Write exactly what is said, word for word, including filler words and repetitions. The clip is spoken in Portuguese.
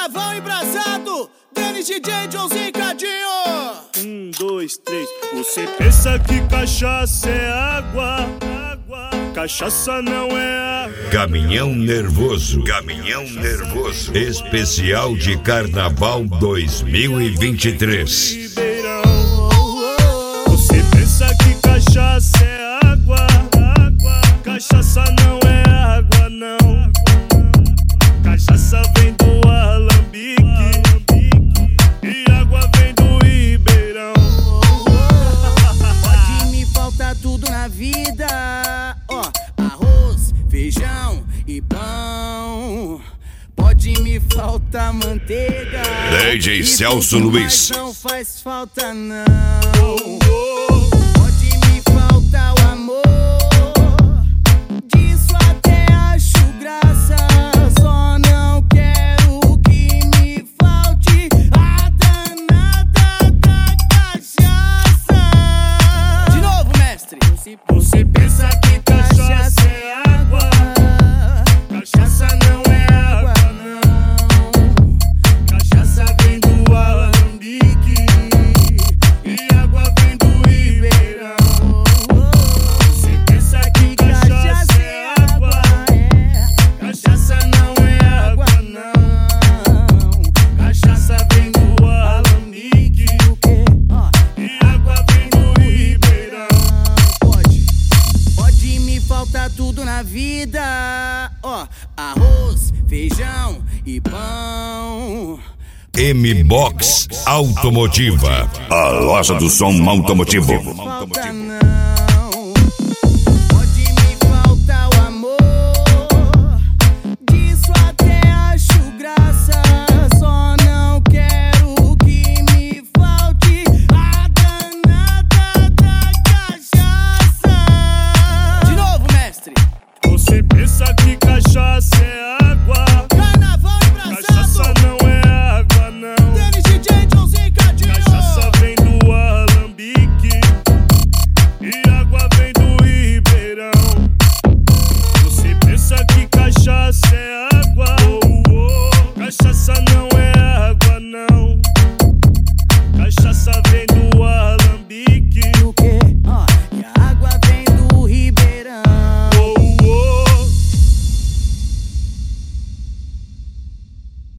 Carnaval embrasado, Denis D J, Joãozinho e Cadinho. Um, dois, três. Você pensa que cachaça é água, água. Cachaça não é água. Caminhão Nervoso, Caminhão Nervoso, especial de Carnaval dois mil e vinte e três. Você pensa que cachaça é água, água. Cachaça não é água, não. Cachaça vem do Alambique e água vem do Ribeirão. Pode me faltar tudo na vida, ó, arroz, feijão e pão. Pode me faltar manteiga, D J Celso Luiz. Não faz falta não. Pode me faltar o amor, disso até acho graça. Só não quero que me falte a danada da cachaça. De novo, mestre. Você pensa que cachaça é água, cachaça não é água, não. Cachaça vem do Alambique e água vem do Ribeirão. Você pensa que cachaça é água, cachaça não é água, não. Cachaça vem do Alambique e água vem do Ribeirão. Pode, pode me faltar tudo na vida, ó, arroz, feijão e pão. M-Box Automotiva, a loja do som automotivo. Falta não. Pode me faltar o amor, disso até acho graça. Só não quero que me falte a danada da cachaça. De novo, mestre. Você pensa que cachaça é água, Carnaval cachaça embrasado, não é água, não. Denis D J, Joãozinho e Cadinho. Cachaça vem do Alambique e